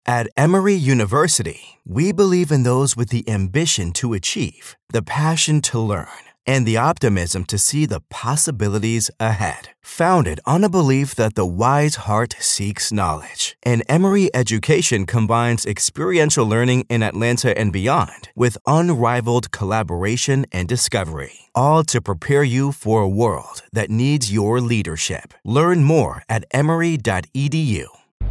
At Emory University, we believe in those with the ambition to achieve, the passion to learn, and the optimism to see the possibilities ahead. Founded on a belief that the wise heart seeks knowledge, and Emory education combines experiential learning in Atlanta and beyond with unrivaled collaboration and discovery, all to prepare you for a world that needs your leadership. Learn more at emory.edu.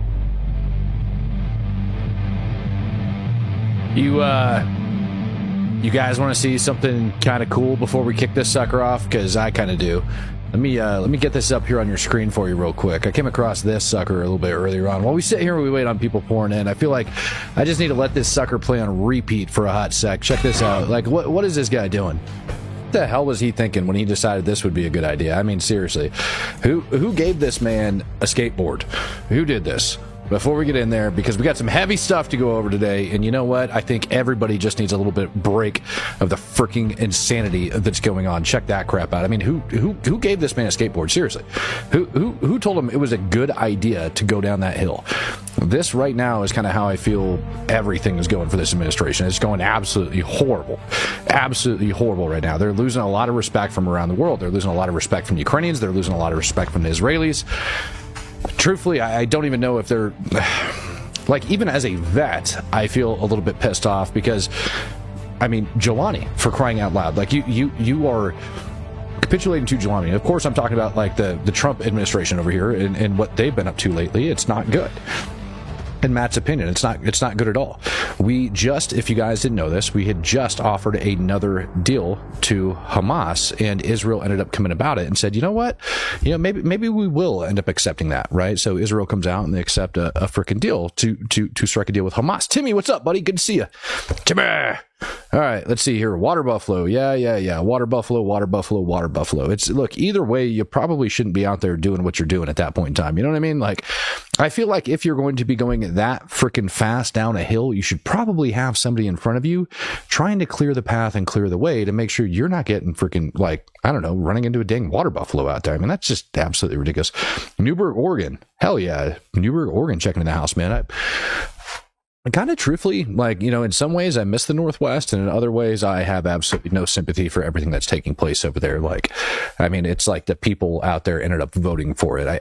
You guys want to see something kind of cool before we kick this sucker off? Because I kind of do. Let me get this up here on your screen for you real quick. I came across this sucker a little bit earlier on. While we sit here and we wait on people pouring in, I feel like I just need to let this sucker play on repeat for a hot sec. Check this out. Like, what is this guy doing? What the hell was he thinking when he decided this would be a good idea? I mean, seriously. Who gave this man a skateboard? Who did this? Before we get in there, because we got some heavy stuff to go over today, and you know what? I think everybody just needs a little bit break of the freaking insanity that's going on. Check that crap out. I mean, who gave this man a skateboard? Seriously, who told him it was a good idea to go down that hill? This right now is kind of how I feel everything is going for this administration. It's going absolutely horrible right now. They're losing a lot of respect from around the world. They're losing a lot of respect from the Ukrainians. They're losing a lot of respect from the Israelis. Truthfully, I don't even know if they're... Like, even as a vet, I feel a little bit pissed off because, I mean, Jelani, for crying out loud. Like, you are capitulating to Jelani. Of course, I'm talking about, like, the Trump administration over here and what they've been up to lately. It's not good. In Matt's opinion, it's not good at all. We just, if you guys didn't know this, we had just offered another deal to Hamas, and Israel ended up coming about it and said, you know what, maybe we will end up accepting that, right? So Israel comes out and they accept a freaking deal to strike a deal with Hamas. Timmy, what's up, buddy? Good to see you, Timmy. All right, let's see here. Water buffalo. Yeah. Water buffalo. It's, look, either way, you probably shouldn't be out there doing what you're doing at that point in time. You know what I mean? Like, I feel like if you're going to be going that freaking fast down a hill, you should probably have somebody in front of you trying to clear the path and clear the way to make sure you're not getting freaking, like, I don't know, running into a dang water buffalo out there. I mean, that's just absolutely ridiculous. Newberg, Oregon. Hell yeah. Newberg, Oregon checking in the house, man. I kind of truthfully, like, in some ways I miss the Northwest, and in other ways I have absolutely no sympathy for everything that's taking place over there. Like, I mean, it's like the people out there ended up voting for it.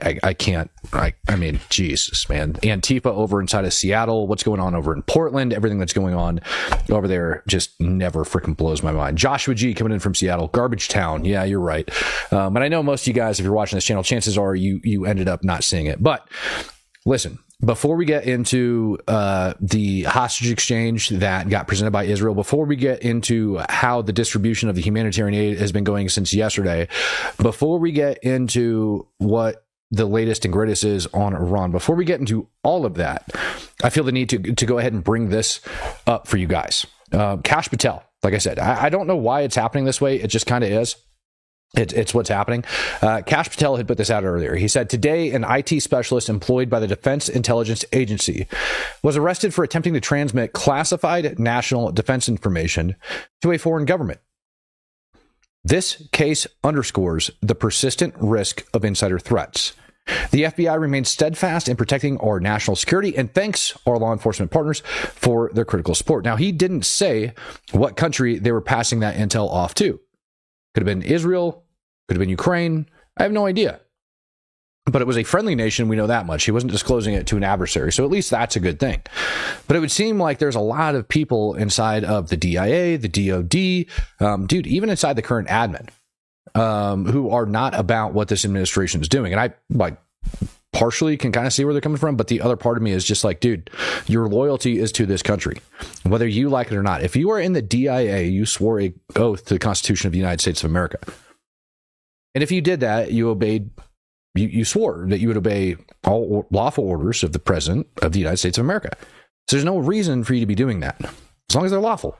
I mean, Jesus, man. Antifa over inside of Seattle, what's going on over in Portland, everything that's going on over there just never freaking blows my mind. Joshua G coming in from Seattle, Garbage Town. Yeah, you're right. But I know most of you guys, if you're watching this channel, chances are you ended up not seeing it. But listen, before we get into the hostage exchange that got presented by Israel, before we get into how the distribution of the humanitarian aid has been going since yesterday, before we get into what the latest and greatest is on Iran, before we get into all of that, I feel the need to go ahead and bring this up for you guys. Kash Patel, like I said, I don't know why it's happening this way. It just kind of is. It's what's happening. Kash Patel had put this out earlier. He said, today, an IT specialist employed by the Defense Intelligence Agency was arrested for attempting to transmit classified national defense information to a foreign government. This case underscores the persistent risk of insider threats. The FBI remains steadfast in protecting our national security and thanks our law enforcement partners for their critical support. Now, he didn't say what country they were passing that intel off to. Could have been Israel, could have been Ukraine. I have no idea. But it was a friendly nation, we know that much. He wasn't disclosing it to an adversary, so at least that's a good thing. But it would seem like there's a lot of people inside of the DIA, the DOD, dude, even inside the current admin, who are not about what this administration is doing. And I partially can kind of see where they're coming from, but the other part of me is just like, dude, your loyalty is to this country, whether you like it or not. If you are in the DIA, you swore an oath to the Constitution of the United States of America. And if you did that, you obeyed, you swore that you would obey all lawful orders of the President of the United States of America. So there's no reason for you to be doing that, as long as they're lawful.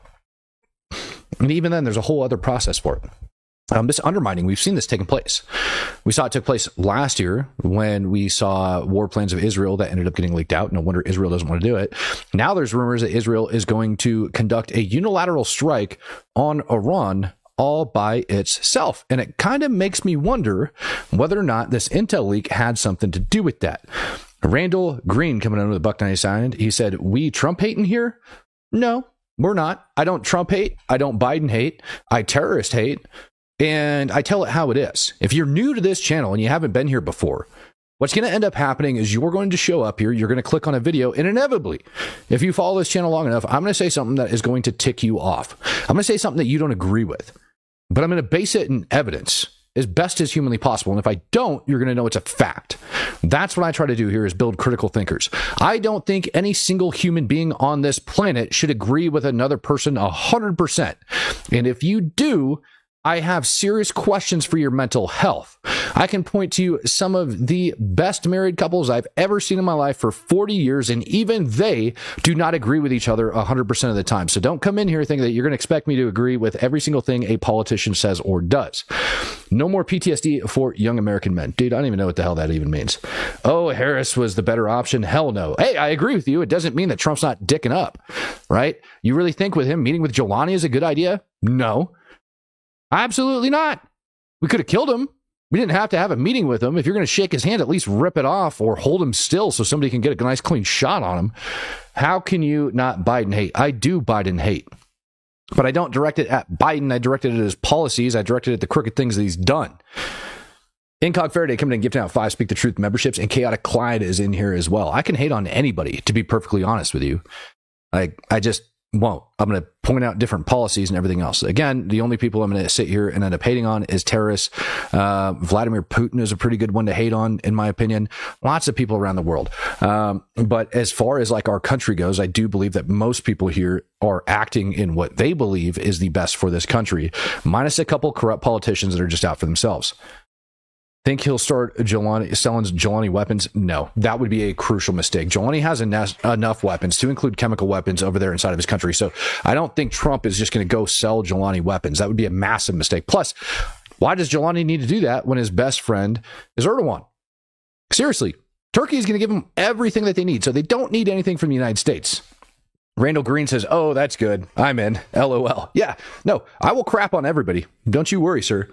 And even then, there's a whole other process for it. This undermining, we've seen this taking place. We saw it took place last year when we saw war plans of Israel that ended up getting leaked out. No wonder Israel doesn't want to do it. Now there's rumors that Israel is going to conduct a unilateral strike on Iran all by itself. And it kind of makes me wonder whether or not this intel leak had something to do with that. Randall Green coming under the Buck 90 sign. He said, we Trump hating here? No, we're not. I don't Trump hate. I don't Biden hate. I terrorist hate. And I tell it how it is. If you're new to this channel and you haven't been here before, what's going to end up happening is you're going to show up here, you're going to click on a video, and inevitably, if you follow this channel long enough, I'm going to say something that is going to tick you off. I'm going to say something that you don't agree with, but I'm going to base it in evidence as best as humanly possible. And if I don't, you're going to know it's a fact. That's what I try to do here, is build critical thinkers. I don't think any single human being on this planet should agree with another person 100%. And if you do, I have serious questions for your mental health. I can point to you some of the best married couples I've ever seen in my life for 40 years, and even they do not agree with each other 100% of the time. So don't come in here thinking that you're going to expect me to agree with every single thing a politician says or does. No more PTSD for young American men. Dude, I don't even know what the hell that even means. Oh, Harris was the better option. Hell no. Hey, I agree with you. It doesn't mean that Trump's not dicking up, right? You really think with him meeting with Jelani is a good idea? No. Absolutely not. We could have killed him. We didn't have to have a meeting with him. If you're going to shake his hand, at least rip it off or hold him still so somebody can get a nice clean shot on him. How can you not Biden hate? I do Biden hate. But I don't direct it at Biden. I directed it at his policies. I directed it at the crooked things that he's done. Incog Faraday coming in gifting out 5 Speak the Truth memberships, and Chaotic Clyde is in here as well. I can hate on anybody, to be perfectly honest with you. I just won't. I'm going to point out different policies and everything else. Again, the only people I'm going to sit here and end up hating on is terrorists. Vladimir Putin is a pretty good one to hate on, in my opinion. Lots of people around the world. But as far as like our country goes, I do believe that most people here are acting in what they believe is the best for this country, minus a couple corrupt politicians that are just out for themselves. Think he'll start selling Jelani weapons? No, that would be a crucial mistake. Jelani has enough weapons, to include chemical weapons, over there inside of his country. So I don't think Trump is just going to go sell Jelani weapons. That would be a massive mistake. Plus, why does Jelani need to do that when his best friend is Erdogan? Seriously, Turkey is going to give them everything that they need. So they don't need anything from the United States. Randall Green says, oh, that's good. I'm in. LOL. Yeah, no, I will crap on everybody. Don't you worry, sir.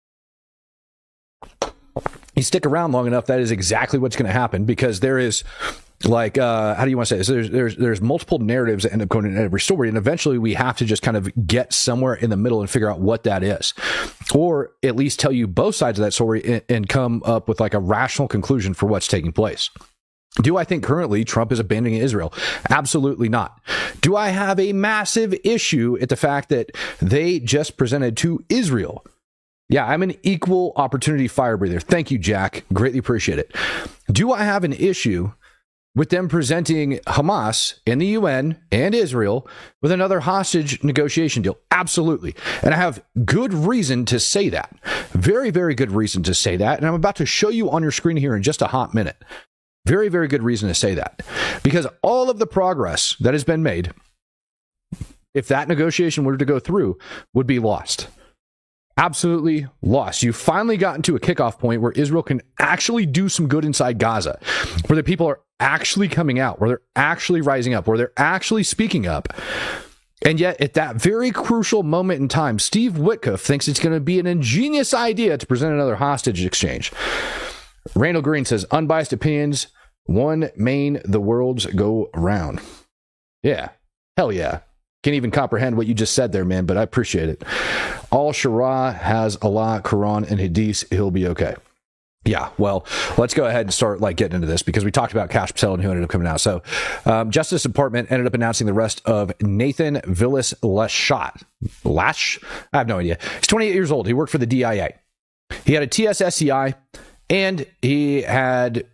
You stick around long enough, that is exactly what's going to happen, because there is, like, how do you want to say this? There's multiple narratives that end up going in every story, and eventually we have to just kind of get somewhere in the middle and figure out what that is, or at least tell you both sides of that story and come up with like a rational conclusion for what's taking place. Do I think currently Trump is abandoning Israel? Absolutely not. Do I have a massive issue at the fact that they just presented to Israel? Yeah, I'm an equal opportunity fire breather. Thank you, Jack. Greatly appreciate it. Do I have an issue with them presenting Hamas and the UN and Israel with another hostage negotiation deal? Absolutely. And I have good reason to say that. Very, very good reason to say that. And I'm about to show you on your screen here in just a hot minute. Very, very good reason to say that. Because all of the progress that has been made, if that negotiation were to go through, would be lost. Absolutely lost. You finally gotten to a kickoff point where Israel can actually do some good inside Gaza, where the people are actually coming out, where they're actually rising up, where they're actually speaking up. And yet, at that very crucial moment in time, Steve Witkoff thinks it's going to be an ingenious idea to present another hostage exchange. Randall Green says, unbiased opinions, one main, the worlds go round. Yeah. Hell yeah. Can't even comprehend what you just said there, man, but I appreciate it. Al-Shara has Allah, Quran, and Hadith. He'll be okay. Yeah, well, let's go ahead and start getting into this, because we talked about Kash Patel and who ended up coming out. So, Justice Department ended up announcing the arrest of Nathan Villas Lash? I have no idea. He's 28 years old. He worked for the DIA. He had a TSSCI, and he had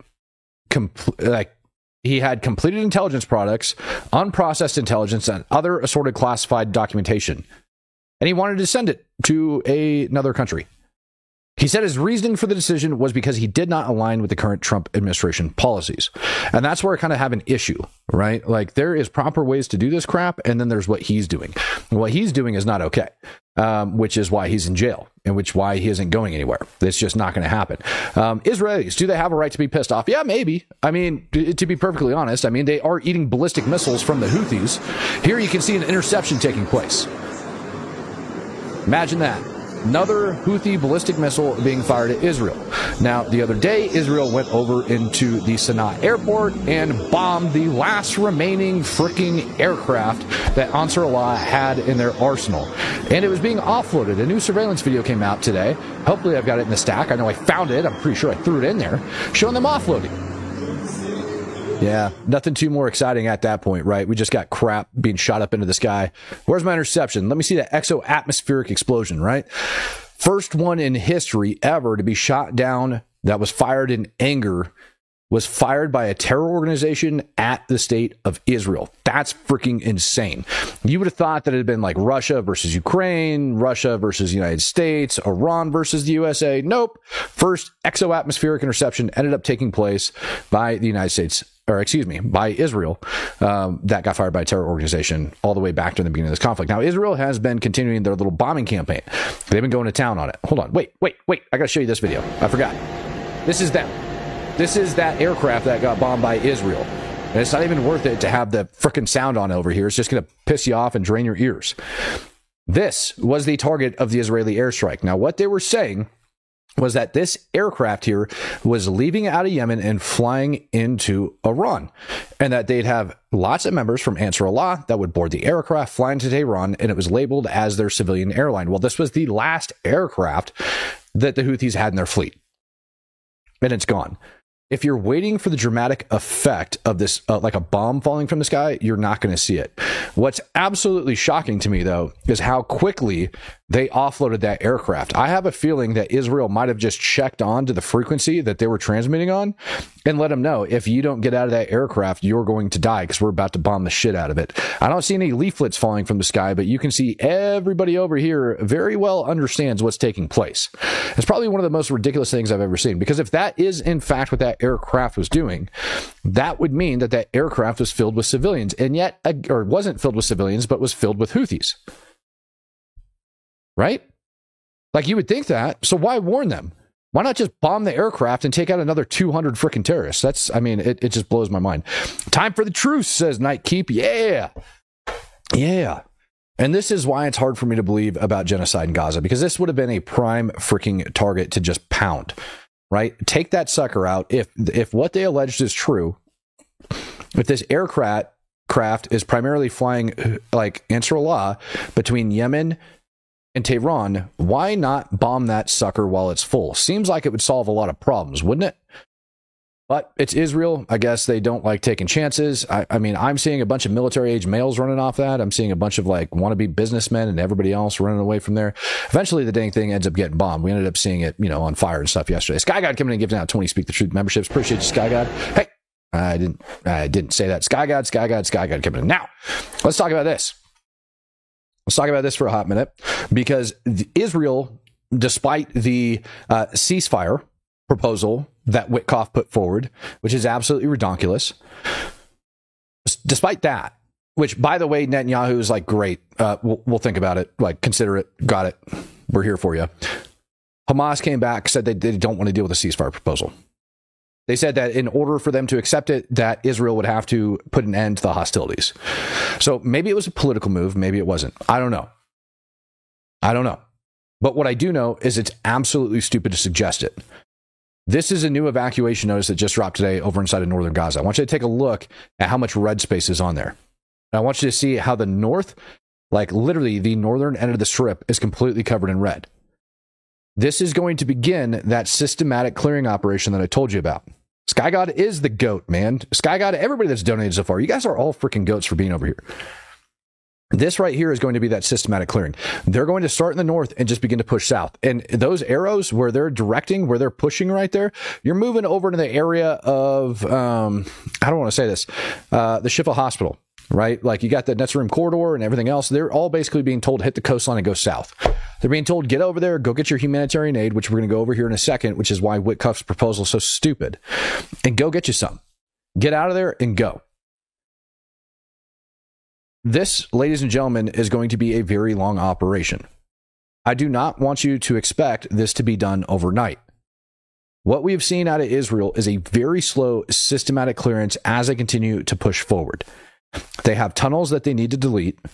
completed intelligence products, unprocessed intelligence, and other assorted classified documentation. And he wanted to send it to another country. He said his reasoning for the decision was because he did not align with the current Trump administration policies. And that's where I kind of have an issue, right? Like, there is proper ways to do this crap, and then there's what he's doing. And what he's doing is not okay, which is why he's in jail, and why he isn't going anywhere. It's just not going to happen. Israelis, do they have a right to be pissed off? Yeah, maybe. I mean, to be perfectly honest, I mean, they are eating ballistic missiles from the Houthis. Here you can see an interception taking place. Imagine that. Another Houthi ballistic missile being fired at Israel. Now, the other day, Israel went over into the Sana'a airport and bombed the last remaining freaking aircraft that Ansar Allah had in their arsenal. And it was being offloaded. A new surveillance video came out today. Hopefully I've got it in the stack. I know I found it. I'm pretty sure I threw it in there, showing them offloading. Yeah, nothing too more exciting at that point, right? We just got crap being shot up into the sky. Where's my interception? Let me see that exo-atmospheric explosion, right? First one in history ever to be shot down that was fired in anger was fired by a terror organization at the state of Israel. That's freaking insane. You would have thought that it had been like Russia versus Ukraine, Russia versus the United States, Iran versus the USA. Nope. First exo-atmospheric interception ended up taking place by the United States, or excuse me, by Israel, that got fired by a terror organization all the way back to the beginning of this conflict. Now, Israel has been continuing their little bombing campaign. They've been going to town on it. Hold on. Wait. I got to show you this video. I forgot. This is them. This is that aircraft that got bombed by Israel. And it's not even worth it to have the frickin' sound on over here. It's just going to piss you off and drain your ears. This was the target of the Israeli airstrike. Now, what they were saying was that this aircraft here was leaving out of Yemen and flying into Iran, and that they'd have lots of members from Ansar Allah that would board the aircraft, fly into Tehran, and it was labeled as their civilian airline. Well, this was the last aircraft that the Houthis had in their fleet, and it's gone. If you're waiting for the dramatic effect of this, like a bomb falling from the sky, you're not going to see it. What's absolutely shocking to me, though, is how quickly they offloaded that aircraft. I have a feeling that Israel might have just checked on to the frequency that they were transmitting on and let them know, if you don't get out of that aircraft, you're going to die because we're about to bomb the shit out of it. I don't see any leaflets falling from the sky, but you can see everybody over here very well understands what's taking place. It's probably one of the most ridiculous things I've ever seen, because if that is in fact what that aircraft was doing, that would mean that that aircraft was filled with civilians, and yet, or wasn't filled with civilians, but was filled with Houthis. Right? Like, you would think that. So why warn them? Why not just bomb the aircraft and take out another 200 freaking terrorists? That's, I mean, it just blows my mind. Time for the truce, says Nightkeep. Yeah. Yeah. And this is why it's hard for me to believe about genocide in Gaza, because this would have been a prime freaking target to just pound, right? Take that sucker out. If what they alleged is true, if this aircraft is primarily flying like Ansar Allah between Yemen and Tehran, why not bomb that sucker while it's full? Seems like it would solve a lot of problems, wouldn't it? But it's Israel. I guess they don't like taking chances. I mean, I'm seeing a bunch of military-age males running off that. I'm seeing a bunch of like wannabe businessmen and everybody else running away from there. Eventually, the dang thing ends up getting bombed. We ended up seeing it, on fire and stuff yesterday. Sky God coming in and giving out 20 Speak the Truth memberships. Appreciate you, Sky God. Hey, I didn't say that. Sky God coming in. Now, let's talk about this. Let's talk about this for a hot minute, because Israel, despite the ceasefire proposal that Witkoff put forward, which is absolutely ridiculous, despite that, which, by the way, Netanyahu is like, great, we'll think about it, like, consider it, got it, we're here for you. Hamas came back, said they don't want to deal with a ceasefire proposal. They said that in order for them to accept it, that Israel would have to put an end to the hostilities. So maybe it was a political move. Maybe it wasn't. I don't know. But what I do know is it's absolutely stupid to suggest it. This is a new evacuation notice that just dropped today over inside of northern Gaza. I want you to take a look at how much red space is on there. I want you to see how the north, like literally the northern end of the strip, is completely covered in red. This is going to begin that systematic clearing operation that I told you about. Sky God is the goat, man. Sky God, everybody that's donated so far, you guys are all freaking goats for being over here. This right here is going to be that systematic clearing. They're going to start in the north and just begin to push south. And those arrows where they're directing, where they're pushing right there, you're moving over to the area of, I don't want to say this, the Shifa Hospital, right? Like, you got the Netzarim corridor and everything else. They're all basically being told, hit the coastline and go south. They're being told, get over there, go get your humanitarian aid, which we're going to go over here in a second, which is why Witkoff's proposal is so stupid. And go get you some. Get out of there and go. This, ladies and gentlemen, is going to be a very long operation. I do not want you to expect this to be done overnight. What we've seen out of Israel is a very slow, systematic clearance as they continue to push forward. They have tunnels that they need to delete.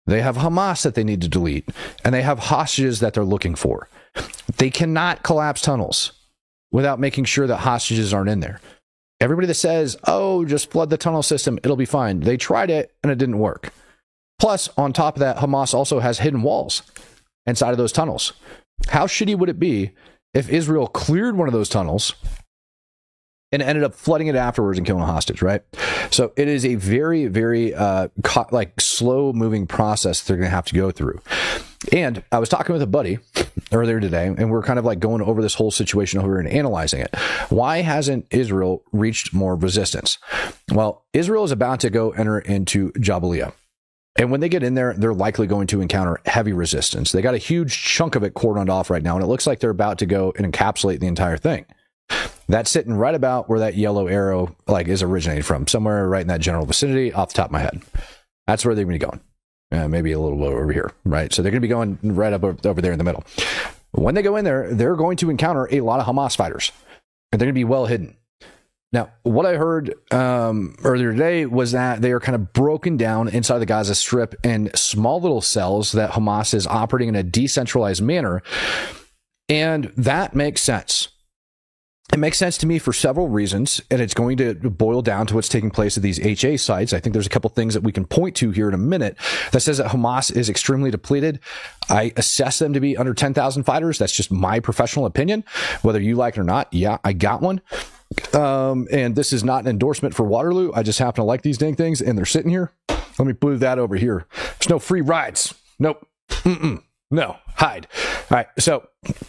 They have Hamas that they need to delete, and they have hostages that they're looking for. They cannot collapse tunnels without making sure that hostages aren't in there. Everybody that says, oh, just flood the tunnel system, it'll be fine. They tried it and it didn't work. Plus, on top of that, Hamas also has hidden walls inside of those tunnels. How shitty would it be if Israel cleared one of those tunnels and ended up flooding it afterwards and killing a hostage, right? So it is a very, very slow moving process they're going to have to go through. And I was talking with a buddy earlier today, and we're kind of like going over this whole situation over and analyzing it. Why hasn't Israel reached more resistance? Well, Israel is about to go enter into Jabalia. And when they get in there, they're likely going to encounter heavy resistance. They got a huge chunk of it cordoned off right now, and it looks like they're about to go and encapsulate the entire thing. That's sitting right about where that yellow arrow is originated from, somewhere right in that general vicinity off the top of my head. That's where they're going to be going. Maybe a little bit over here, right? So they're going to be going right up over there in the middle. When they go in there, they're going to encounter a lot of Hamas fighters, and they're going to be well hidden. Now, what I heard earlier today was that they are kind of broken down inside the Gaza Strip in small little cells that Hamas is operating in a decentralized manner, and that makes sense. It makes sense to me for several reasons, and it's going to boil down to what's taking place at these HA sites. I think there's a couple things that we can point to here in a minute that says that Hamas is extremely depleted. I assess them to be under 10,000 fighters. That's just my professional opinion. Whether you like it or not, yeah, I got one. And this is not an endorsement for Waterloo. I just happen to like these dang things, and they're sitting here. Let me move that over here. There's no free rides. Nope. No. Hide. All right. So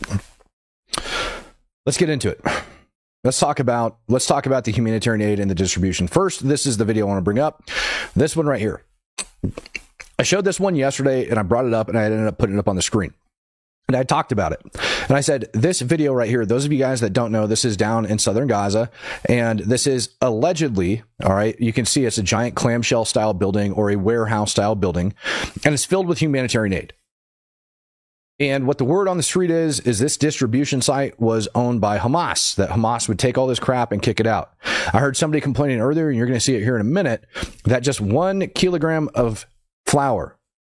let's get into it. Let's talk about the humanitarian aid and the distribution. First, this is the video I want to bring up. This one right here. I showed this one yesterday, and I brought it up, and I ended up putting it up on the screen. And I talked about it. And I said, this video right here, those of you guys that don't know, this is down in southern Gaza. And this is allegedly, all right, you can see it's a giant clamshell style building or a warehouse style building. And it's filled with humanitarian aid. And what the word on the street is this distribution site was owned by Hamas, that Hamas would take all this crap and kick it out. I heard somebody complaining earlier, and you're going to see it here in a minute, that just 1 kilogram of flour,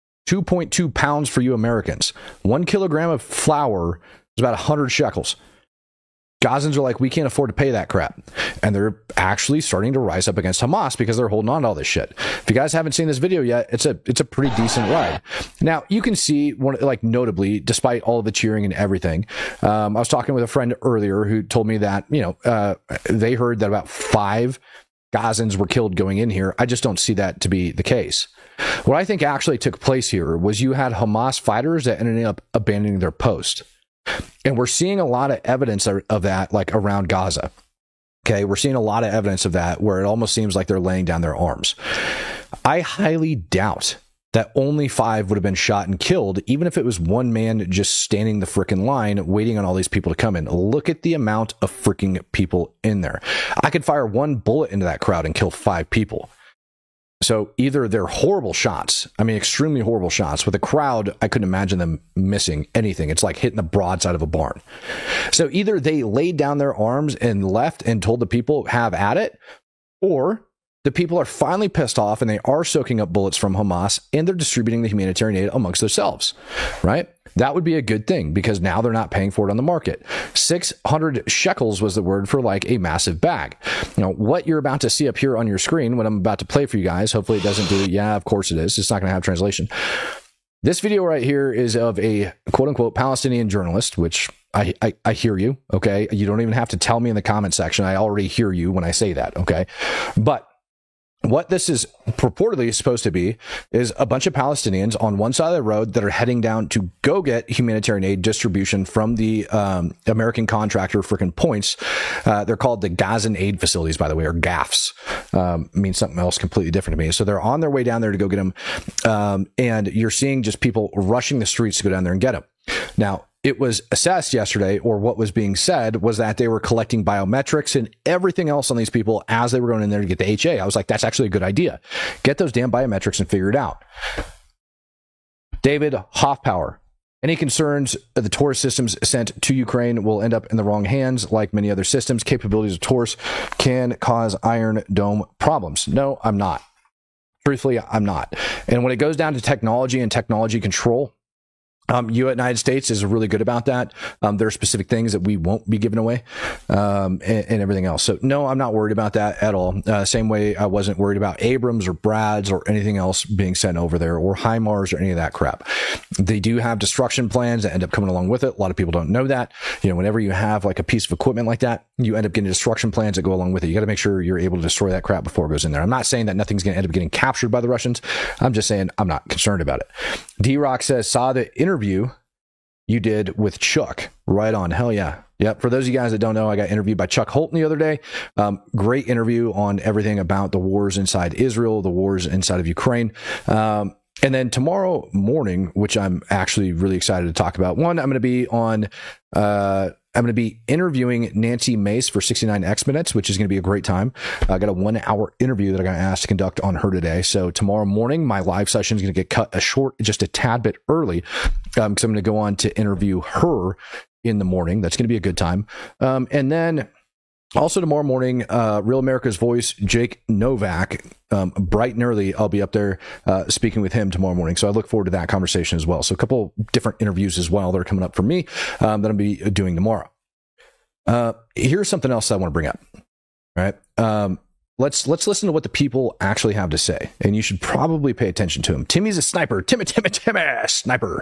2.2 pounds for you Americans, 1 kilogram of flour is about 100 shekels. Gazans are like, we can't afford to pay that crap. And they're actually starting to rise up against Hamas because they're holding on to all this shit. If you guys haven't seen this video yet, it's a pretty decent ride. Now, you can see, notably, despite all of the cheering and everything, I was talking with a friend earlier who told me that, they heard that about 5 Gazans were killed going in here. I just don't see that to be the case. What I think actually took place here was you had Hamas fighters that ended up abandoning their post. And we're seeing a lot of evidence of that, around Gaza. Okay, we're seeing a lot of evidence of that where it almost seems like they're laying down their arms. I highly doubt that only 5 would have been shot and killed, even if it was one man just standing the frickin' line waiting on all these people to come in. Look at the amount of freaking people in there. I could fire 1 bullet into that crowd and kill 5 people. So either they're horrible shots, extremely horrible shots. With a crowd, I couldn't imagine them missing anything. It's like hitting the broadside of a barn. So either they laid down their arms and left and told the people, have at it, or the people are finally pissed off and they are soaking up bullets from Hamas and they're distributing the humanitarian aid amongst themselves, right? That would be a good thing because now they're not paying for it on the market. 600 shekels was the word for a massive bag. What you're about to see up here on your screen, what I'm about to play for you guys, hopefully it doesn't do it. Yeah, of course it is. It's not going to have translation. This video right here is of a quote unquote Palestinian journalist, which I hear you. Okay. You don't even have to tell me in the comment section. I already hear you when I say that. Okay. But what this is purportedly supposed to be is a bunch of Palestinians on one side of the road that are heading down to go get humanitarian aid distribution from the American contractor frickin' Points. They're called the Gazan Aid Facilities, by the way, or GAFs. Means something else completely different to me. So they're on their way down there to go get them. And you're seeing just people rushing the streets to go down there and get them. Now, it was assessed yesterday, or what was being said was that they were collecting biometrics and everything else on these people as they were going in there to get the HA. I was like, that's actually a good idea. Get those damn biometrics and figure it out. David Hoffpower. Any concerns the Taurus systems sent to Ukraine will end up in the wrong hands, like many other systems. Capabilities of Taurus can cause Iron Dome problems. No, I'm not. Truthfully, I'm not. And when it goes down to technology and technology control, United States is really good about that. There are specific things that we won't be giving away, and everything else. So no, I'm not worried about that at all. Same way I wasn't worried about Abrams or Brads or anything else being sent over there, or HIMARS or any of that crap. They do have destruction plans that end up coming along with it. A lot of people don't know that. Whenever you have like a piece of equipment like that, you end up getting destruction plans that go along with it. You got to make sure you're able to destroy that crap before it goes in there. I'm not saying that nothing's going to end up getting captured by the Russians. I'm just saying I'm not concerned about it. D-Rock says, saw the interview you did with Chuck. Right on. Hell yeah. Yep. For those of you guys that don't know, I got interviewed by Chuck Holton the other day. Great interview on everything about the wars inside Israel, the wars inside of Ukraine. And then tomorrow morning, which I'm actually really excited to talk about. One, I'm going to be interviewing Nancy Mace for 69X Minutes, which is going to be a great time. I got a 1 hour interview that I got asked to conduct on her today. So tomorrow morning, my live session is going to get cut just a tad bit early, because I'm going to go on to interview her in the morning. That's going to be a good time. And then also tomorrow morning, Real America's Voice, Jake Novak, bright and early, I'll be up there speaking with him tomorrow morning. So I look forward to that conversation as well. So a couple different interviews as well that are coming up for me that I'll be doing tomorrow. Here's something else I want to bring up. All right. Let's listen to what the people actually have to say, and you should probably pay attention to him. Timmy's a sniper. Timmy, sniper.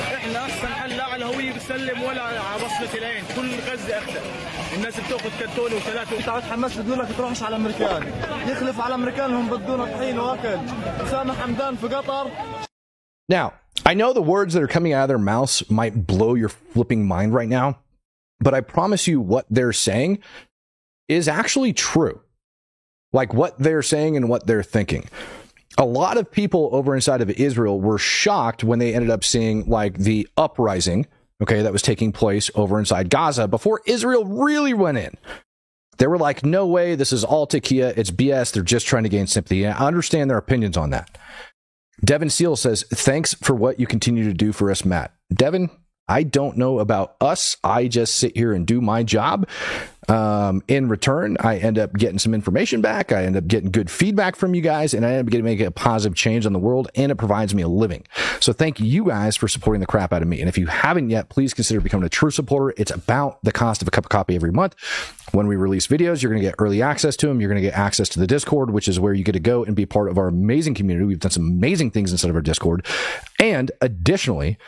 الناس بتاخذ كرتون وثلاثه بتاعت حماس بدون لك تروحش على امريكان يخلف على امريكان هم بدون طحين واكل اسامه حمدان في قطر. Now, I know the words that are coming out of their mouths might blow your flipping mind right now, but I promise you what they're saying is actually true. Like what they're saying and what they're thinking. A lot of people over inside of Israel were shocked when they ended up seeing like the uprising, okay, that was taking place over inside Gaza before Israel really went in. They were like, no way, this is all tequila, it's BS, they're just trying to gain sympathy. And I understand their opinions on that. Devin Seal says, thanks for what you continue to do for us, Matt. Devin, I don't know about us. I just sit here and do my job. In return, I end up getting some information back. I end up getting good feedback from you guys, and I end up getting make a positive change on the world, and it provides me a living. So thank you guys for supporting the crap out of me. And if you haven't yet, please consider becoming a true supporter. It's about the cost of a cup of coffee every month. When we release videos, you're going to get early access to them. You're going to get access to the Discord, which is where you get to go and be part of our amazing community. We've done some amazing things inside of our Discord. And additionally,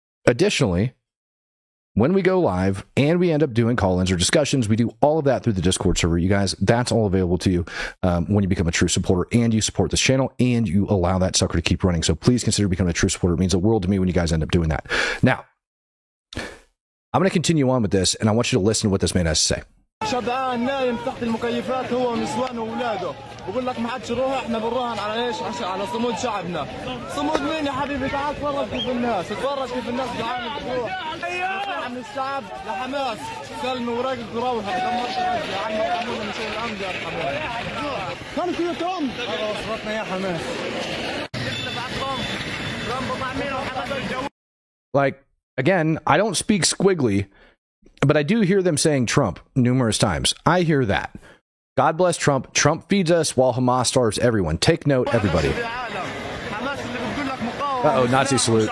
when we go live and we end up doing call-ins or discussions, we do all of that through the Discord server. You guys, that's all available to you when you become a true supporter and you support this channel and you allow that sucker to keep running. So please consider becoming a true supporter. It means the world to me when you guys end up doing that. Now, I'm going to continue on with this, and I want you to listen to what this man has to say. شبعان نايم تحت المكيفات هو ونسوانه واولاده بقول لك ما حدش يروح احنا بنراهن على ايش على صمود شعبنا صمود مين يا حبيبي تعال اتفرج كيف الناس جعانه بتروح من الشعب لحماس سلمي وراجل تراوح دمرت غزه يا عم ارحمونا من شغل الامن ارحمونا كم فيكم وصلتنا يا حماس Like, again, I don't speak squiggly, but I do hear them saying Trump numerous times. I hear that. God bless Trump. Trump feeds us while Hamas starves everyone. Take note, everybody. Uh-oh, Nazi salute.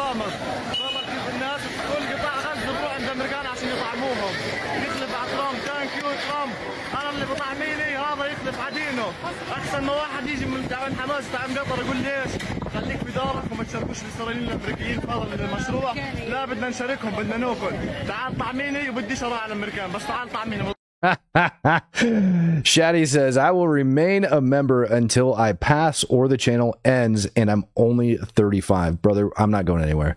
احسن ما واحد يجي من تعاون حماس تعاون قطر يقول ليش خليك في دارك وما تشاركوش الاسرائيليين الامريكيين في هذا المشروع لا بدنا نشاركهم بدنا ناكل تعال طعميني وبديش اروح على الامريكان بس تعال طعميني. Shaddy says, I will remain a member until I pass or the channel ends, and I'm only 35. Brother, I'm not going anywhere.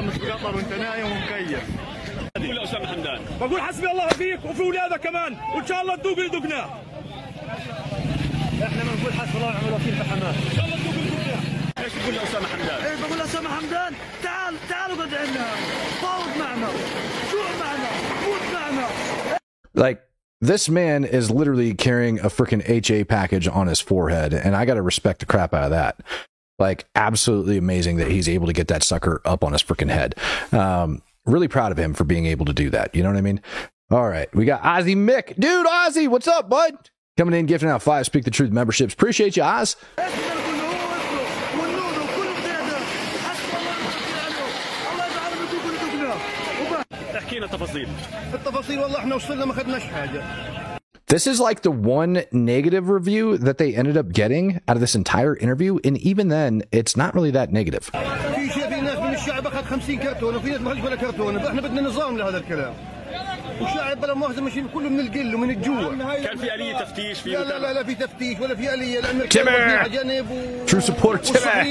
بقول حسبي الله فيك وفي اولادك كمان وان شاء الله تذوق يذوقنا. احنا ما نقول حسبي الله ونعم الوكيل في حماس. ان شاء الله تذوق يذوقنا. ايش تقول لأسامة حمدان؟ ايه بقول لأسامة حمدان تعال اقعد عندنا فاوض معنا شوع معنا موت معنا. Like, this man is literally carrying a freaking HA package on his forehead, and I got to respect the crap out of that. Like, absolutely amazing that he's able to get that sucker up on his freaking head. Really proud of him for being able to do that. You know what I mean? All right. We got Ozzy Mick. Dude, Ozzy, what's up, bud? Coming in, gifting out 5 Speak the Truth memberships. Appreciate you, Oz. احكينا التفاصيل. التفاصيل والله احنا وصلنا ما خدناش حاجه. This is like the one negative review that they ended up getting out of this entire interview, and even then, it's not really that negative. في ناس من الشعب اخذ 50 كرتون وفي ناس ما اخذ ولا كرتون، احنا بدنا نظام لهذا الكلام. والشعب بلا مؤاخذه ماشي كله من القل ومن الجوع. كان في آلية تفتيش في لا في تفتيش ولا في آلية لأن على جانب True support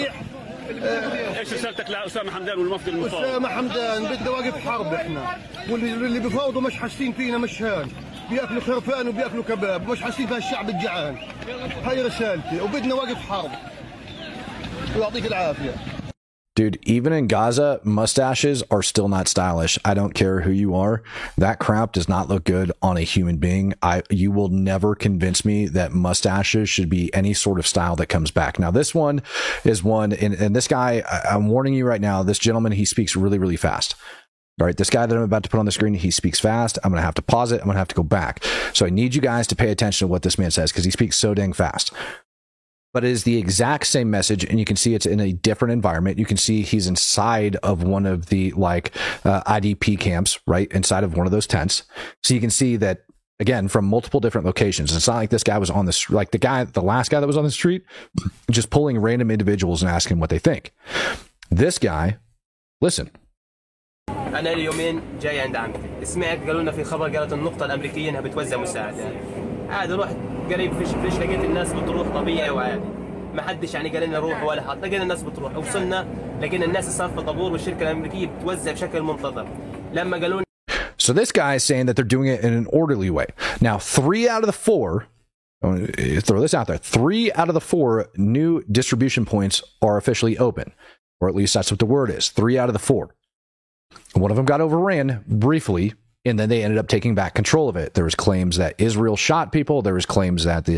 ايش رسالتك لأسامة حمدان والمفد المفاوض؟ أسامة حمدان بدنا واقف حرب احنا، واللي بيفاوضوا مش حاسين فينا مشهان، بياكلوا خرفان وبياكلوا كباب، مش حاسين فيها الشعب الجعان. هاي رسالتي وبدنا واقف حرب. ويعطيك العافية. Dude, even in Gaza, mustaches are still not stylish. I don't care who you are. That crap does not look good on a human being. You will never convince me that mustaches should be any sort of style that comes back. Now, this one is one, and this guy, I'm warning you right now, this gentleman, he speaks really, really fast. All right, this guy that I'm about to put on the screen, he speaks fast. I'm going to have to pause it. I'm going to have to go back. So I need you guys to pay attention to what this man says because he speaks so dang fast. But it is the exact same message, and you can see it's in a different environment. You can see he's inside of one of the IDP camps, right? Inside of one of those tents. So you can see that, again, from multiple different locations. It's not like this guy was on the, like the last guy that was on the street, just pulling random individuals and asking what they think. This guy, listen. أنا اليومين جاي عند عمتي، سمعت قالوا لنا في خبر قالت النقطة الأمريكية إنها بتوزع مساعدات. عادي رحت قريب فيش لقيت الناس بتروح طبيعي وعادي. ما حدش يعني قال لنا روح ولا حد، لقينا الناس بتروح، وصلنا لقينا الناس صار في طابور والشركة الأمريكية بتوزع بشكل منتظم. لما قالوا So this guy is saying that they're doing it in an orderly way. Now, 3 out of the 4, I'm going to throw this out there, 3 out of the 4 new distribution points are officially open, or at least that's what the word is. 3 out of the 4. One of them got overran briefly, and then they ended up taking back control of it. There was claims that Israel shot people. There was claims that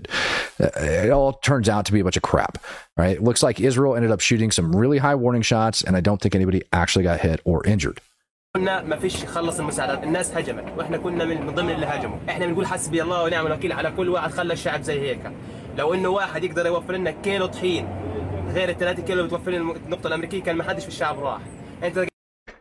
it all turns out to be a bunch of crap. Right? It looks like Israel ended up shooting some really high warning shots, and I don't think anybody actually got hit or injured. قلنا ما فيش خلص المساعدات، الناس هجمت واحنا كنا من ضمن اللي هجموا. احنا بنقول حسبي الله ونعم الوكيل على كل واحد خلى الشعب زي هيك. لو انه واحد يقدر يوفر لنا كيلو طحين غير ال3 كيلو اللي بتوفر لنا النقطة الأمريكية كان ما حدش في الشعب راح. انت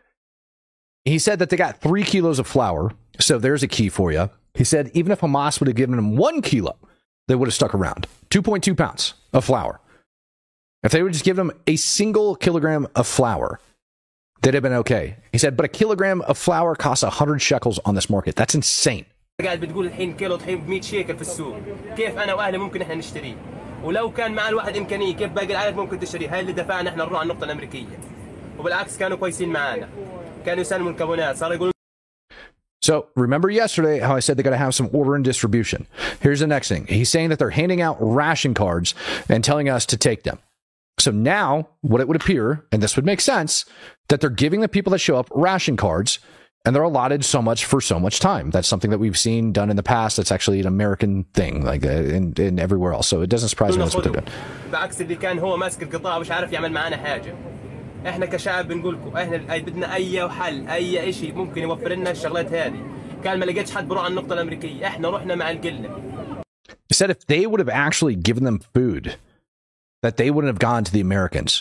He said that they got 3 kilos of flour. So there's a key for you. He said even if Hamas would have given them 1 kilo, they would have stuck around. 2.2 pounds of flour. If they would just give them a single kilogram of flour, they'd have been okay. He said, but a kilogram of flour costs 100 shekels on this market. That's insane. قاعد بتقول الحين كيلو طحين ب 100 شيكل في السوق. كيف أنا وأهلي ممكن إحنا نشتريه؟ ولو كان مع الواحد إمكانية كيف باقي العائلات ممكن تشتريه؟ هاي اللي دفعنا إحنا نروح على النقطة الأمريكية. وبالعكس كانوا كويسين معانا. كانوا يسلموا الكابونات. صار يقولون. So remember yesterday how I said they got to have some order and distribution. Here's the next thing. He's saying that they're handing out ration cards and telling us to take them. So now what it would appear, and this would make sense, that they're giving the people that show up ration cards and they're allotted so much for so much time. That's something that we've seen done in the past. That's actually an American thing, like in everywhere else. So it doesn't surprise me that's what they're doing. بعكس اللي كان هو ماسك القطاع مش عارف يعمل معنا حاجة. احنا كشعب بنقول لكم احنا بدنا اي حل اي شيء ممكن يوفر لنا الشغلات هذه. كان ما لقيتش حد بروح على النقطة الأمريكية. احنا رحنا مع القلة. He said if they would have actually given them food, that they wouldn't have gone to the Americans.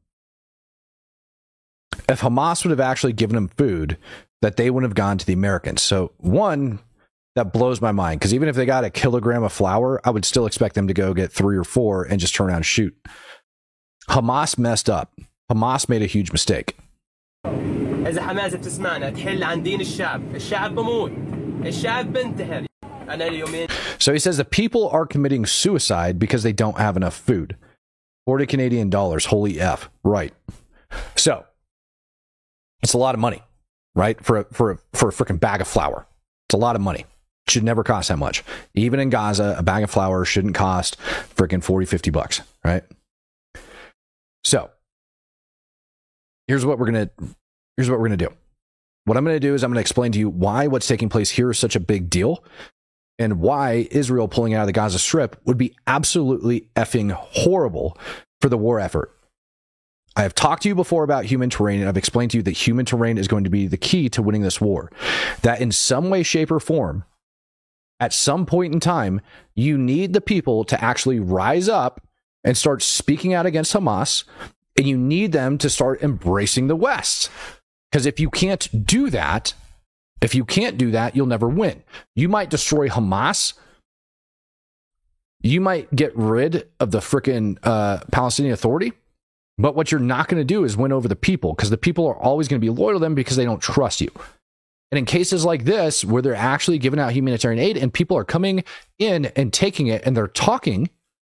If Hamas would have actually given them food, that they wouldn't have gone to the Americans. So one, that blows my mind, because even if they got a kilogram of flour, I would still expect them to go get 3 or 4 and just turn around and shoot. Hamas messed up. Hamas made a huge mistake. إذا حماس بتسمعنا تحل عن دين الشعب، الشعب بموت، الشعب بنتهر. أنا اليومين. So he says the people are committing suicide because they don't have enough food. 40 Canadian dollars, holy F, right? So it's a lot of money, right? For a freaking bag of flour, it's a lot of money. It should never cost that much. Even in Gaza, a bag of flour shouldn't cost freaking $40-50, right? So here's what we're gonna do. What I'm gonna do is I'm gonna explain to you why what's taking place here is such a big deal, and why Israel pulling out of the Gaza Strip would be absolutely effing horrible for the war effort. I have talked to you before about human terrain, and I've explained to you that human terrain is going to be the key to winning this war. That in some way, shape, or form, at some point in time, you need the people to actually rise up and start speaking out against Hamas, and you need them to start embracing the West. Because if you can't do that, If you can't do that, you'll never win. You might destroy Hamas. You might get rid of the frickin' Palestinian Authority. But what you're not going to do is win over the people, because the people are always going to be loyal to them because they don't trust you. And in cases like this, where they're actually giving out humanitarian aid and people are coming in and taking it and they're talking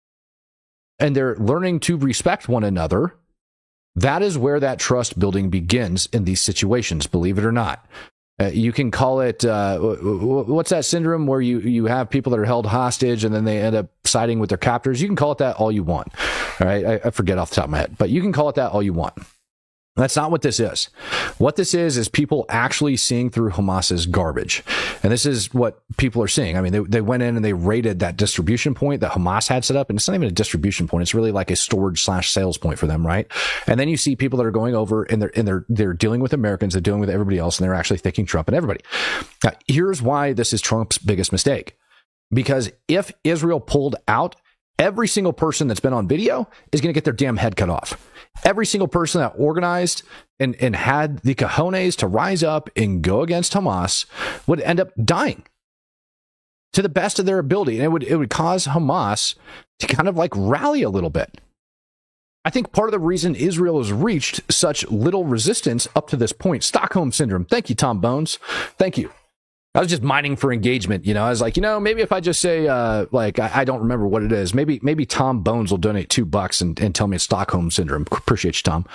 and they're learning to respect one another, that is where that trust building begins in these situations, believe it or not. You can call it, what's that syndrome where you have people that are held hostage and then they end up siding with their captors? You can call it that all you want. All right, I forget off the top of my head, but you can call it that all you want. That's not what this is. What this is people actually seeing through Hamas's garbage. And this is what people are seeing. I mean, they went in and they raided that distribution point that Hamas had set up. And it's not even a distribution point. It's really like a storage/sales point for them, right? And then you see people that are going over and they're dealing with Americans, they're dealing with everybody else, and they're actually thinking Trump and everybody. Now, here's why this is Trump's biggest mistake. Because if Israel pulled out, every single person that's been on video is going to get their damn head cut off. Every single person that organized and had the cojones to rise up and go against Hamas would end up dying to the best of their ability. And it would cause Hamas to kind of like rally a little bit. I think part of the reason Israel has reached such little resistance up to this point, Stockholm Syndrome. Thank you, Tom Bones. Thank you. I was just mining for engagement, I was like, maybe if I just say, I don't remember what it is, maybe Tom Bones will donate $2 and tell me it's Stockholm Syndrome. Appreciate you, Tom.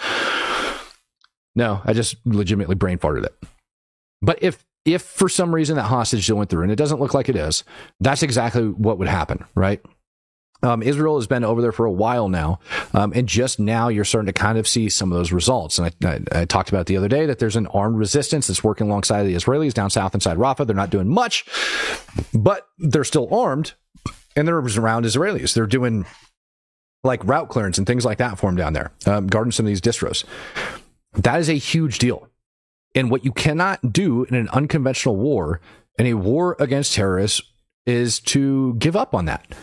No, I just legitimately brain farted it. But if for some reason that hostage still went through, and it doesn't look like it is, that's exactly what would happen, right? Israel has been over there for a while now, and just now you're starting to kind of see some of those results. And I talked about the other day that there's an armed resistance that's working alongside the Israelis down south inside Rafah. They're not doing much, but they're still armed, and they're around Israelis. They're doing like route clearance and things like that for them down there, guarding some of these distros. That is a huge deal. And what you cannot do in an unconventional war, in a war against terrorists, is to give up on that.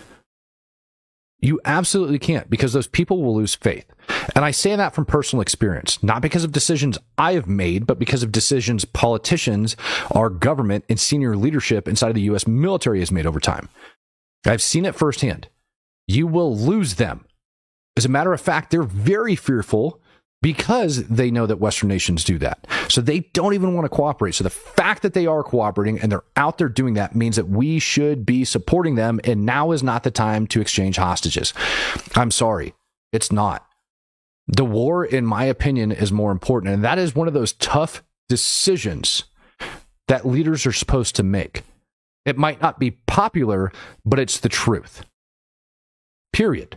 You absolutely can't, because those people will lose faith. And I say that from personal experience, not because of decisions I have made, but because of decisions politicians, our government, and senior leadership inside of the U.S. military has made over time. I've seen it firsthand. You will lose them. As a matter of fact, they're very fearful because they know that Western nations do that. So they don't even want to cooperate. So the fact that they are cooperating and they're out there doing that means that we should be supporting them. And now is not the time to exchange hostages. I'm sorry. It's not. The war, in my opinion, is more important. And that is one of those tough decisions that leaders are supposed to make. It might not be popular, but it's the truth. Period.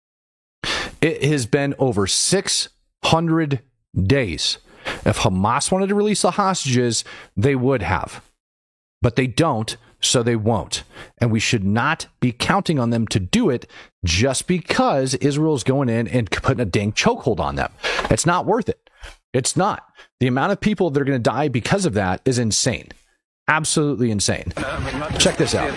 It has been over 600 days. If Hamas wanted to release the hostages, they would have. But they don't, so they won't. And we should not be counting on them to do it just because Israel's going in and putting a dang chokehold on them. It's not worth it. It's not. The amount of people that are going to die because of that is insane. Absolutely insane. Check this out.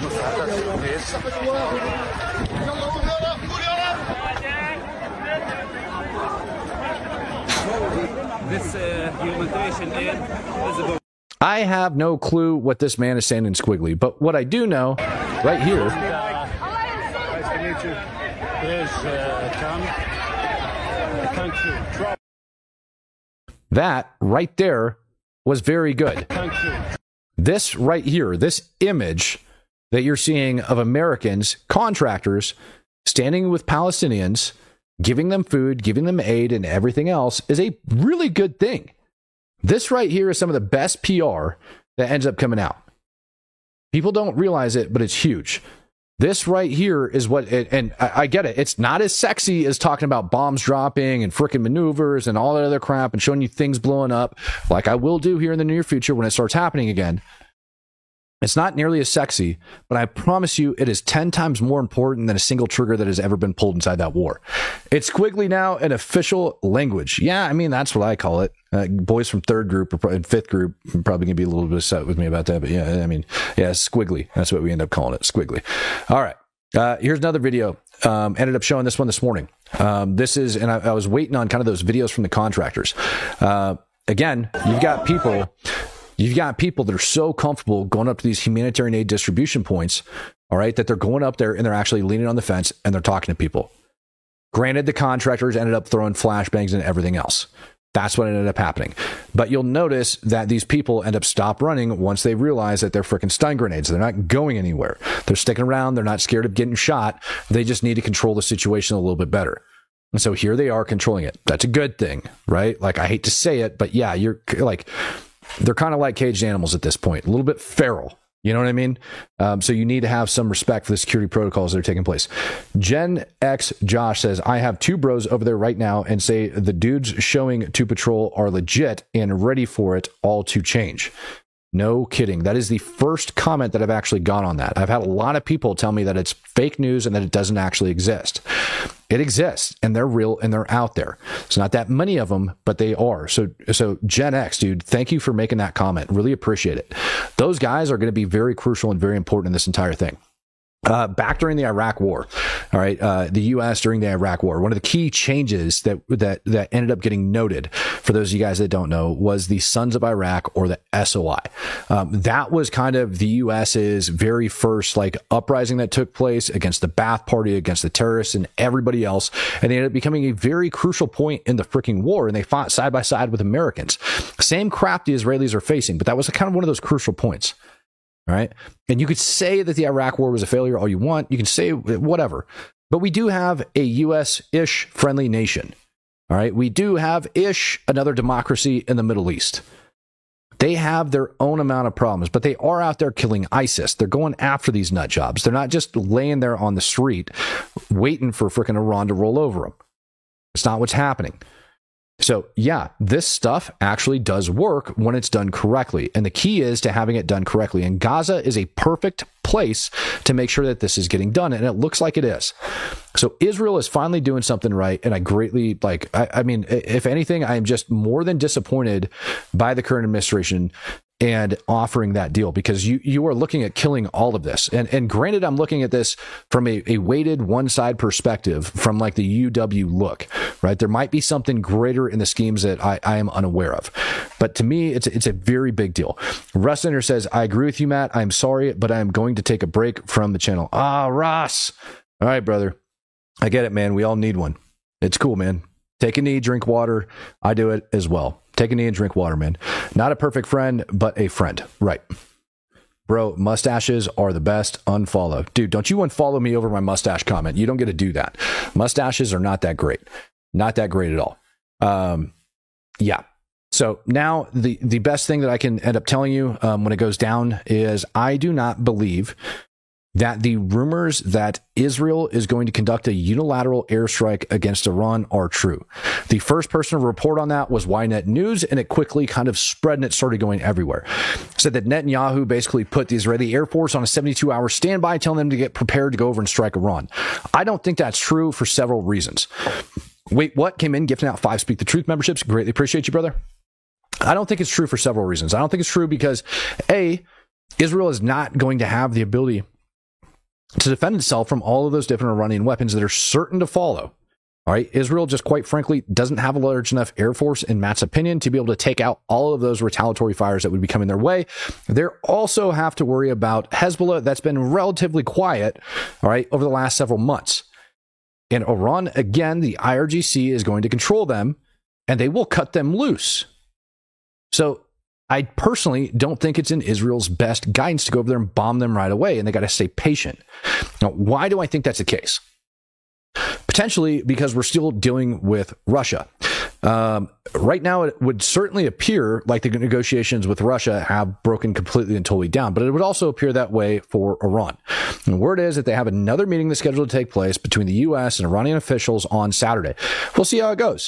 This humanitarian aid is about. I have no clue what this man is saying in Squiggly, but what I do know, right here, that right there was very good. This right here, this image that you're seeing of Americans, contractors, standing with Palestinians, giving them food, giving them aid, and everything else is a really good thing. This right here is some of the best PR that ends up coming out. People don't realize it, but it's huge. This right here is what, and I get it. It's not as sexy as talking about bombs dropping and frickin' maneuvers and all that other crap and showing you things blowing up like I will do here in the near future when it starts happening again. It's not nearly as sexy, but I promise you it is 10 times more important than a single trigger that has ever been pulled inside that war. It's Squiggly now an official language. Yeah, I mean, that's what I call it. Boys from third group and fifth group are probably going to be a little bit upset with me about that. But yeah, I mean, yeah, Squiggly. That's what we end up calling it, Squiggly. All right. Here's another video. Ended up showing this one this morning. This is, and I was waiting on kind of those videos from the contractors. Again, you've got people You've got people that are so comfortable going up to these humanitarian aid distribution points, all right, that they're going up there and they're actually leaning on the fence and they're talking to people. Granted, the contractors ended up throwing flashbangs and everything else. That's what ended up happening. But you'll notice that these people end up stop running once they realize that they're freaking stun grenades. They're not going anywhere. They're sticking around. They're not scared of getting shot. They just need to control the situation a little bit better. And so here they are controlling it. That's a good thing, right? Like, I hate to say it, but yeah, you're like, they're kind of like caged animals at this point, a little bit feral. You know what I mean? So you need to have some respect for the security protocols that are taking place. Gen X Josh says, I have 2 bros over there right now and say the dudes showing to patrol are legit and ready for it all to change. No kidding. That is the first comment that I've actually got on that. I've had a lot of people tell me that it's fake news and that it doesn't actually exist. It exists, and they're real, and they're out there. It's not that many of them, but they are. So Gen X, dude, thank you for making that comment. Really appreciate it. Those guys are going to be very crucial and very important in this entire thing. Back during the Iraq War, all right, the U.S. during the Iraq War, one of the key changes that ended up getting noted, for those of you guys that don't know, was the Sons of Iraq, or the SOI. That was kind of the U.S.'s very first like uprising that took place against the Ba'ath Party, against the terrorists and everybody else, and they ended up becoming a very crucial point in the freaking war, and they fought side by side with Americans. Same crap the Israelis are facing, but that was kind of one of those crucial points. All right. And you could say that the Iraq war was a failure all you want. You can say whatever. But we do have a U.S.-ish friendly nation. All right. We do have another democracy in the Middle East. They have their own amount of problems, but they are out there killing ISIS. They're going after these nut jobs. They're not just laying there on the street waiting for frickin' Iran to roll over them. It's not what's happening. So yeah, this stuff actually does work when it's done correctly. And the key is to having it done correctly. And Gaza is a perfect place to make sure that this is getting done. And it looks like it is. So Israel is finally doing something right. And I greatly I mean, if anything, I am just more than disappointed by the current administration and offering that deal, because you are looking at killing all of this. And granted, I'm looking at this from a weighted one side perspective, from like the UW look, right? There might be something greater in the schemes that I am unaware of. But to me, it's a very big deal. Russ Center says, I agree with you, Matt. I'm sorry, but I'm going to take a break from the channel. Ross. All right, brother. I get it, man. We all need one. It's cool, man. Take a knee, drink water. I do it as well. Take a knee and drink water, man. Not a perfect friend, but a friend. Right. Bro, mustaches are the best. Unfollow. Dude, don't you unfollow me over my mustache comment. You don't get to do that. Mustaches are not that great. Not that great at all. Yeah. So now the best thing that I can end up telling you when it goes down is I do not believe that the rumors that Israel is going to conduct a unilateral airstrike against Iran are true. The first person to report on that was Ynet News, and it quickly kind of spread and it started going everywhere. Said that Netanyahu basically put the Israeli Air Force on a 72-hour standby, telling them to get prepared to go over and strike Iran. I don't think that's true for several reasons. Wait, what? Came in gifting out 5 Speak the Truth memberships. Greatly appreciate you, brother. I don't think it's true for several reasons. I don't think it's true because, A, Israel is not going to have the ability to defend itself from all of those different Iranian weapons that are certain to follow. All right. Israel just quite frankly doesn't have a large enough air force, in Matt's opinion, to be able to take out all of those retaliatory fires that would be coming their way. They also have to worry about Hezbollah, that's been relatively quiet, all right, over the last several months. And Iran, again, the IRGC is going to control them, and they will cut them loose. So I personally don't think it's in Israel's best guidance to go over there and bomb them right away, and they got to stay patient. Now, why do I think that's the case? Potentially because we're still dealing with Russia. Right now, it would certainly appear like the negotiations with Russia have broken completely and totally down, but it would also appear that way for Iran. And the word is that they have another meeting that's scheduled to take place between the U.S. and Iranian officials on Saturday. We'll see how it goes.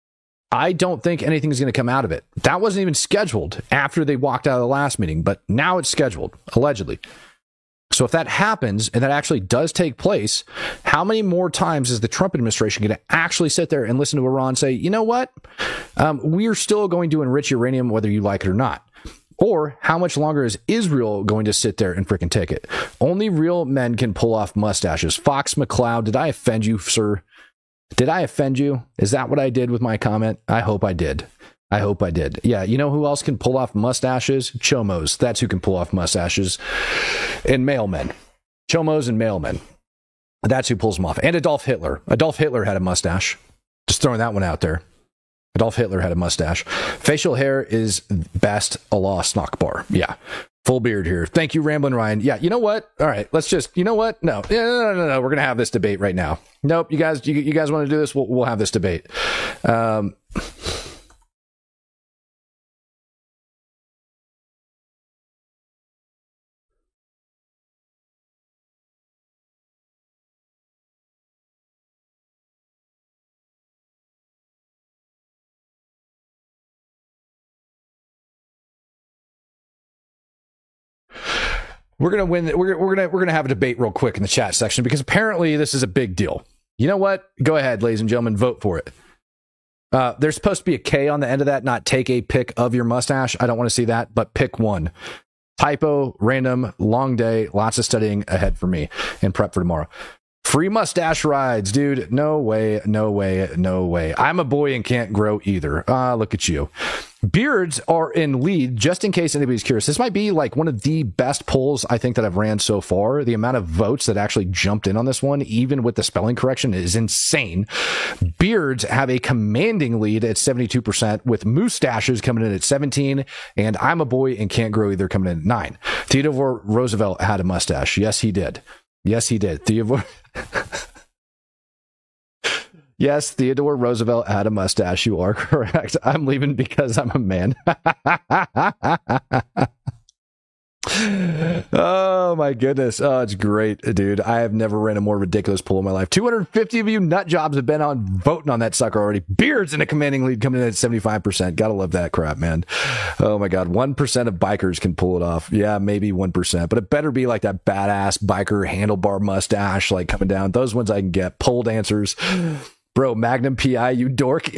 I don't think anything's going to come out of it. That wasn't even scheduled after they walked out of the last meeting, but now it's scheduled, allegedly. So if that happens, and that actually does take place, how many more times is the Trump administration going to actually sit there and listen to Iran say, you know what, we're still going to enrich uranium whether you like it or not? Or how much longer is Israel going to sit there and freaking take it? Only real men can pull off mustaches. Fox McCloud, did I offend you, sir? Did I offend you? Is that what I did with my comment? I hope I did. I hope I did. Yeah, you know who else can pull off mustaches? Chomos. That's who can pull off mustaches. And mailmen. Chomos and mailmen. That's who pulls them off. And Adolf Hitler. Adolf Hitler had a mustache. Just throwing that one out there. Adolf Hitler had a mustache. Facial hair is best Allah Snakbar. Yeah. Full beard here. Thank you, Ramblin' Ryan. Yeah, you know what? All right, let's just, you know what? No. No. We're going to have this debate right now. Nope, you guys want to do this? We'll have this debate. We're gonna win. We're gonna have a debate real quick in the chat section because apparently this is a big deal. You know what? Go ahead, ladies and gentlemen, vote for it. There's supposed to be a K on the end of that, not take a pic of your mustache. I don't want to see that, but pick one. Typo, random, long day, lots of studying ahead for me and prep for tomorrow. Free mustache rides, dude. No way. I'm a boy and can't grow either. Look at you. Beards are in lead, just in case anybody's curious. This might be like one of the best polls I think that I've ran so far. The amount of votes that actually jumped in on this one, even with the spelling correction, is insane. Beards have a commanding lead at 72%, with mustaches coming in at 17%, and I'm a boy and can't grow either coming in at 9%. Theodore Roosevelt had a mustache. Yes, he did. Theodore... Yes, Theodore Roosevelt had a mustache. You are correct. I'm leaving because I'm a man. Oh, my goodness. Oh, it's great, dude. I have never ran a more ridiculous poll in my life. 250 of you nut jobs have been voting on that sucker already. Beards in a commanding lead coming in at 75%. Gotta love that crap, man. Oh, my God. 1% of bikers can pull it off. Yeah, maybe 1%. But it better be like that badass biker handlebar mustache, like coming down. Those ones I can get. Pole dancers. Bro, Magnum PI, you dork.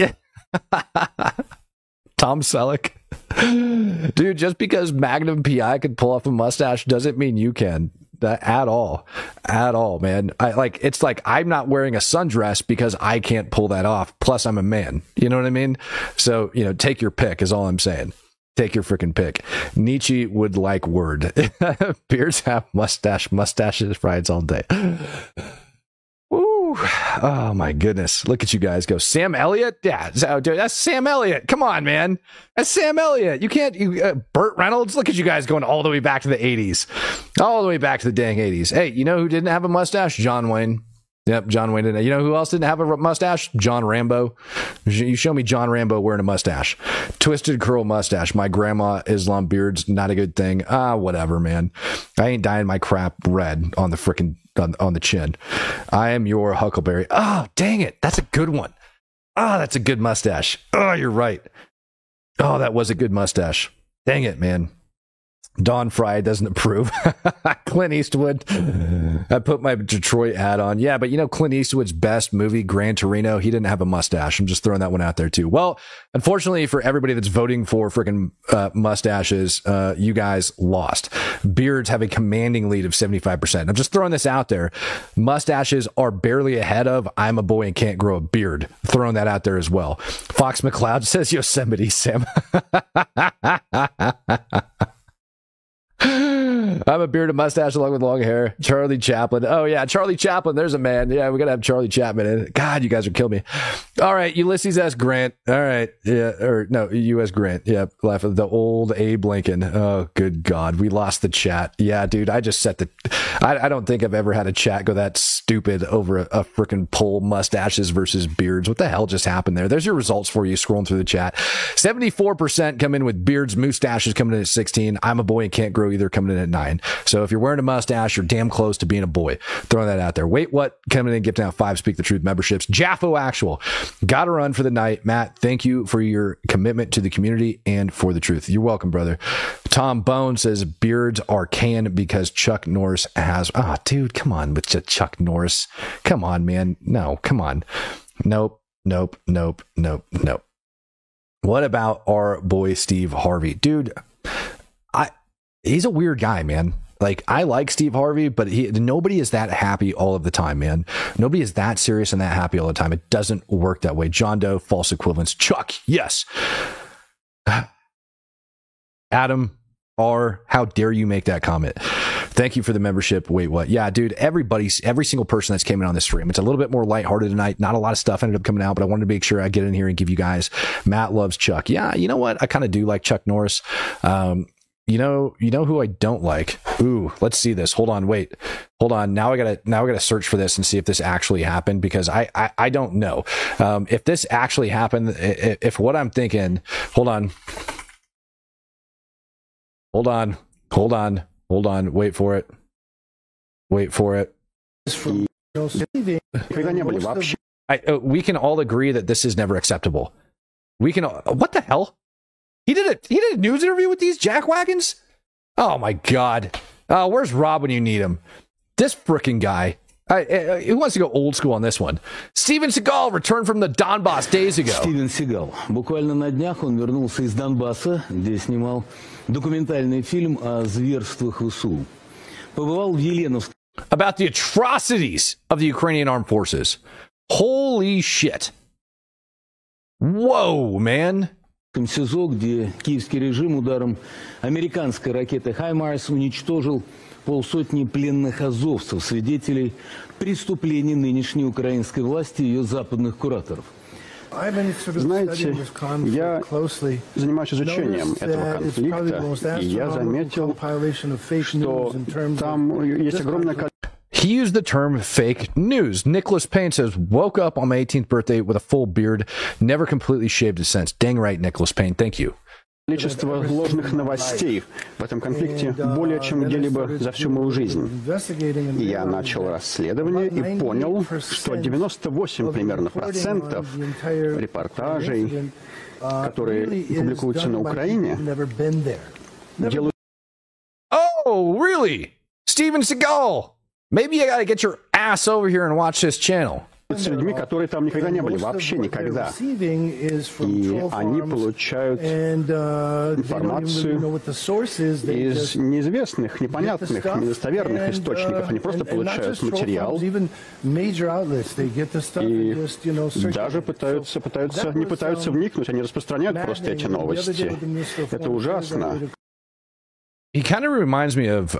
Tom Selleck. Dude, just because Magnum PI could pull off a mustache doesn't mean you can. At all, man. It's like I'm not wearing a sundress because I can't pull that off. Plus, I'm a man. You know what I mean? So, take your pick is all I'm saying. Take your freaking pick. Nietzsche would like word. Beards have mustaches rides all day. Woo. Oh my goodness. Look at you guys go. Sam Elliott? Yeah, dude, that's Sam Elliott. Come on, man. That's Sam Elliott. You can't, Burt Reynolds? Look at you guys going all the way back to the 80s. All the way back to the dang 80s. Hey, you know who didn't have a mustache? John Wayne. Yep, John Wayne didn't. You know who else didn't have a mustache? John Rambo. You show me John Rambo wearing a mustache. Twisted curl mustache. My grandma Islam beard's not a good thing. Whatever, man. I ain't dyeing my crap red on the frickin' on the chin. I am your Huckleberry. Oh, dang it. That's a good one. Oh, that's a good mustache. Oh, you're right. Oh, that was a good mustache. Dang it, man. Don Fry doesn't approve. Clint Eastwood. I put my Detroit hat on. Yeah, but Clint Eastwood's best movie, Gran Torino, he didn't have a mustache. I'm just throwing that one out there too. Well, unfortunately for everybody that's voting for freaking mustaches, you guys lost. Beards have a commanding lead of 75%. I'm just throwing this out there. Mustaches are barely ahead of I'm a boy and can't grow a beard. Throwing that out there as well. Fox McCloud says Yosemite Sam. I'm a bearded mustache along with long hair. Charlie Chaplin. Oh, yeah. Charlie Chaplin. There's a man. Yeah, we got to have Charlie Chaplin in it. God, you guys are killing me. All right. Ulysses S. Grant. All right. Yeah. Or no, U.S. Grant. Yeah. Laugh at the old Abe Lincoln. Oh, good God. We lost the chat. Yeah, dude. I just set I don't think I've ever had a chat go that stupid over a freaking poll, mustaches versus beards. What the hell just happened there? There's your results for you scrolling through the chat. 74% come in with beards, mustaches coming in at 16. I'm a boy and can't grow either coming in at 9. So if you're wearing a mustache, you're damn close to being a boy. Throwing that out there. Wait, what? Coming in, gifting out 5 Speak the Truth memberships. Jaffo Actual. Gotta run for the night. Matt, thank you for your commitment to the community and for the truth. You're welcome, brother. Tom Bone says beards are canned because Chuck Norris has... Oh, dude, come on with Chuck Norris. Come on, man. No, come on. Nope. What about our boy Steve Harvey? Dude, he's a weird guy, man. Like, I like Steve Harvey, but nobody is that happy all of the time, man. Nobody is that serious and that happy all the time. It doesn't work that way. John Doe, false equivalence. Chuck, yes. Adam R., how dare you make that comment? Thank you for the membership. Wait, what? Yeah, dude, every single person that's came in on this stream. It's a little bit more lighthearted tonight. Not a lot of stuff ended up coming out, but I wanted to make sure I get in here and give you guys. Matt loves Chuck. Yeah, you know what? I kind of do like Chuck Norris. You know who I don't like? Ooh, let's see this. Hold on, wait. Hold on. Now I gotta search for this and see if this actually happened, because I don't know. If this actually happened, if what I'm thinking, hold on. Wait for it. We can all agree that this is never acceptable. What the hell? He did a news interview with these jackwagons? Oh my God. Where's Rob when you need him? This frickin' guy. Who wants to go old school on this one? Steven Seagal returned from the Donbass days ago. Стивен Сигал. Буквально на днях он вернулся из Донбасса, где снимал документальный фильм о зверствах ВСУ. Побывал в Еленовске. About the atrocities of the Ukrainian armed forces. Holy shit. Whoa, man. СИЗО, где киевский режим ударом американской ракеты «Хаймарс» уничтожил полсотни пленных азовцев, свидетелей преступлений нынешней украинской власти и ее западных кураторов. Знаете, я занимаюсь изучением этого конфликта, и я заметил, что там есть огромное количество... He used the term fake news. Nicholas Payne says, woke up on my 18th birthday with a full beard, never completely shaved his sense. Dang right, Nicholas Payne. Thank you. Количество ложных новостей в этом конфликте более чем где-либо за всю мою жизнь. И я начал расследование и понял, что 98 примерно процентов репортажей, которые публикуются на Украине, делают... Oh, really? Steven Seagal! Maybe you gotta get your ass over here and watch this channel. с людьми, которые там никогда не были, вообще никогда. И они получают информацию из неизвестных, непонятных, недостоверных источников. Они просто получают материал и даже не пытаются вникнуть, они распространяют просто эти новости. Это ужасно. He kind of reminds me of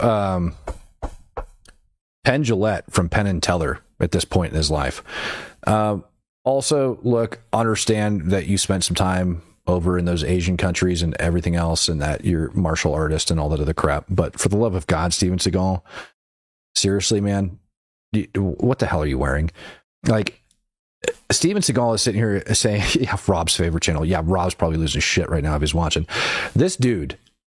Penn Jillette from Penn and Teller at this point in his life. Also, look, understand that you spent some time over in those Asian countries and everything else, and that you're a martial artist and all that other crap. But for the love of God, Steven Seagal, seriously, man, what the hell are you wearing? Like, Steven Seagal is sitting here saying, yeah, Rob's favorite channel. Yeah, Rob's probably losing his shit right now if he's watching. This dude,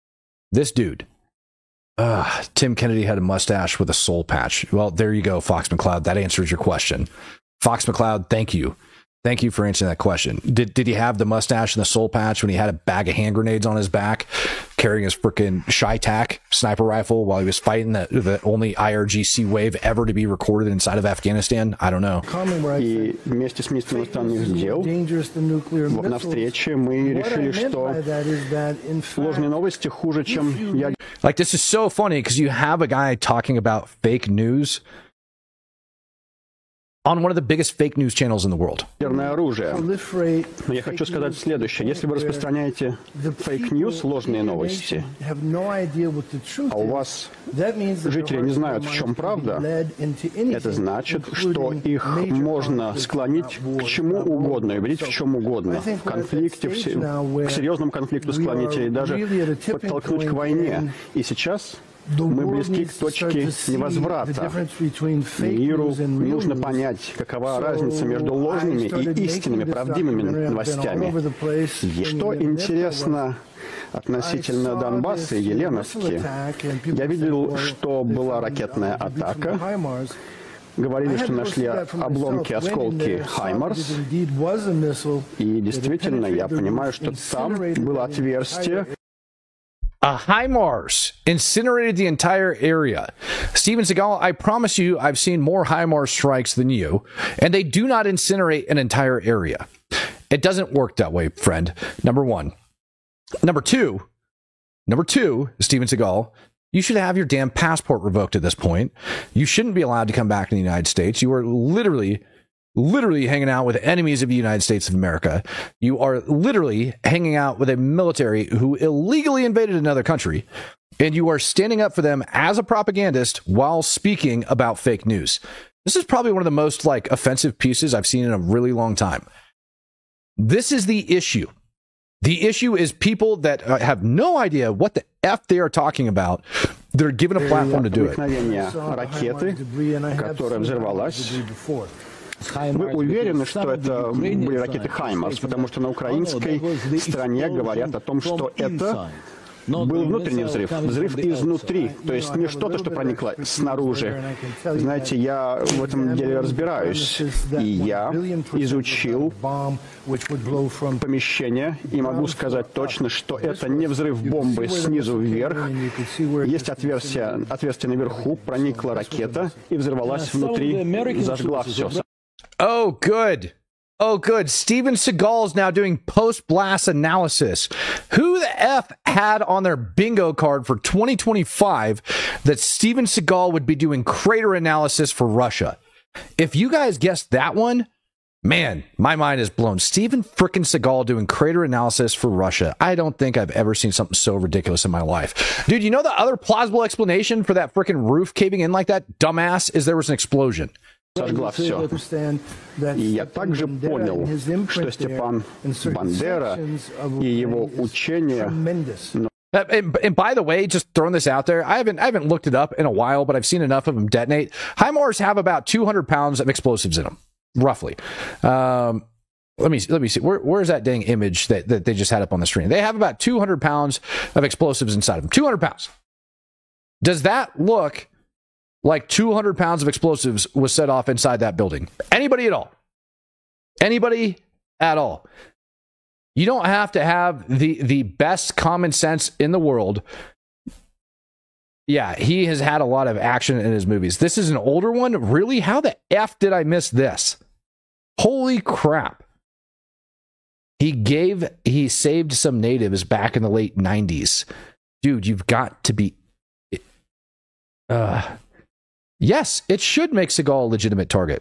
Tim Kennedy had a mustache with a soul patch. Well, there you go, Fox McCloud. That answers your question. Fox McCloud, thank you. Thank you for answering that question. Did he have the mustache and the soul patch when he had a bag of hand grenades on his back, carrying his freaking Shy-Tac sniper rifle while he was fighting the only IRGC wave ever to be recorded inside of Afghanistan? I don't know. И вместе с министром иностранных дел на встрече мы решили, что ложные новости хуже, чем ядерные. Like, this is so funny because you have a guy talking about fake news on one of the biggest fake news channels in the world. Оружие. Но я хочу сказать следующее. Если вы распространяете фейк-ньюс, ложные новости, а у вас жители не знают, в чем правда, это значит, что их можно склонить к чему угодно и убедить в чем угодно. В конфликте, к серьезному конфликту склонить или даже подтолкнуть к войне. И сейчас мы близки к точке невозврата. Миру нужно понять, какова разница между ложными и истинными, правдивыми новостями. И что интересно относительно Донбасса и Еленовски, я видел, что была ракетная атака. Говорили, что нашли обломки, осколки «Хаймарс». И действительно, я понимаю, что там было отверстие. A HIMARS incinerated the entire area. Steven Seagal, I promise you, I've seen more HIMARS strikes than you, and they do not incinerate an entire area. It doesn't work that way, friend. Number one. Number two, Steven Seagal, you should have your damn passport revoked at this point. You shouldn't be allowed to come back to the United States. You are literally literally hanging out with enemies of the United States of America. You are literally hanging out with a military who illegally invaded another country, and you are standing up for them as a propagandist while speaking about fake news. This is probably one of the most offensive pieces I've seen in a really long time. This is the issue. The issue is people that have no idea what the F they are talking about. They're given a platform to do it. Ракеты, которая взорвалась. Вы уверены, что это были ракеты «Хаймарс», потому что на украинской стороне говорят о том, что это был внутренний взрыв, взрыв изнутри, то есть не что-то, что проникло снаружи. Знаете, я в этом деле разбираюсь, и я изучил помещение, и могу сказать точно, что это не взрыв бомбы снизу вверх. Есть отверстие наверху, проникла ракета и взорвалась внутри, зажгла все. Oh, good. Oh, good. Steven Seagal is now doing post-blast analysis. Who the F had on their bingo card for 2025 that Steven Seagal would be doing crater analysis for Russia? If you guys guessed that one, man, my mind is blown. Steven frickin' Seagal doing crater analysis for Russia. I don't think I've ever seen something so ridiculous in my life. Dude, you know the other plausible explanation for that frickin' roof caving in like that, dumbass, is there was an explosion. Сожгла все. И я также понял, что Степан Бандера и его учения... And by the way, just throwing this out there, I haven't looked it up in a while, but I've seen enough of them detonate. HIMARS have about 200 pounds of explosives in them, roughly. Let me see. Where's that dang image that they just had up on the screen? They have about 200 pounds of explosives inside of them. 200 pounds. Does that look like 200 pounds of explosives was set off inside that building? Anybody at all? Anybody at all? You don't have to have the best common sense in the world. Yeah, he has had a lot of action in his movies. This is an older one? Really? How the F did I miss this? Holy crap. He saved some natives back in the late 90s. Dude, you've got to be... Yes, it should make Seagal a legitimate target.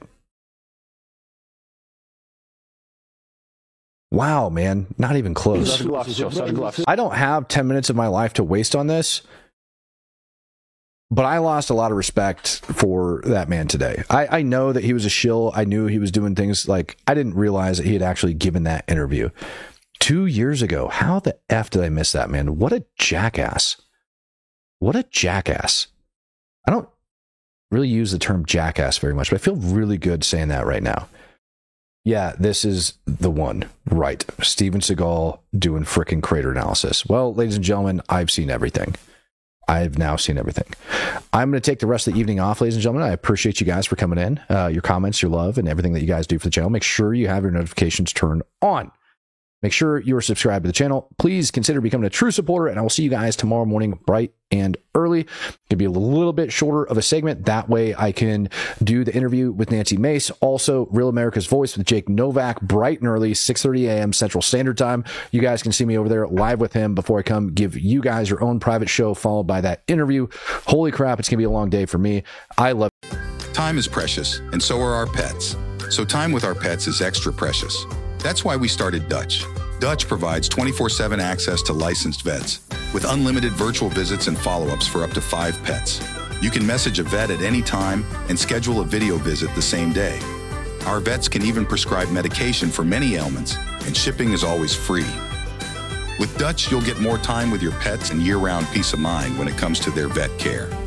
Wow, man, not even close. I don't have 10 minutes of my life to waste on this, but I lost a lot of respect for that man today. I know that he was a shill. I knew he was doing things I didn't realize that he had actually given that interview 2 years ago. How the F did I miss that, man? What a jackass. What a jackass. I don't really use the term jackass very much, but I feel really good saying that right now. Yeah, this is the one. Right. Steven Seagal doing frickin' crater analysis. Well, ladies and gentlemen, I've seen everything. I've now seen everything. I'm going to take the rest of the evening off, ladies and gentlemen. I appreciate you guys for coming in, your comments, your love, and everything that you guys do for the channel. Make sure you have your notifications turned on. Make sure you are subscribed to the channel. Please consider becoming a true supporter, and I will see you guys tomorrow morning bright and early. It can be a little bit shorter of a segment. That way I can do the interview with Nancy Mace. Also, Real America's Voice with Jake Novak, bright and early, 6:30 a.m. Central Standard Time. You guys can see me over there live with him before I come give you guys your own private show, followed by that interview. Holy crap, it's going to be a long day for me. I love it. Time is precious, and so are our pets. So time with our pets is extra precious. That's why we started Dutch. Dutch provides 24/7 access to licensed vets with unlimited virtual visits and follow-ups for up to 5 pets. You can message a vet at any time and schedule a video visit the same day. Our vets can even prescribe medication for many ailments, and shipping is always free. With Dutch, you'll get more time with your pets and year-round peace of mind when it comes to their vet care.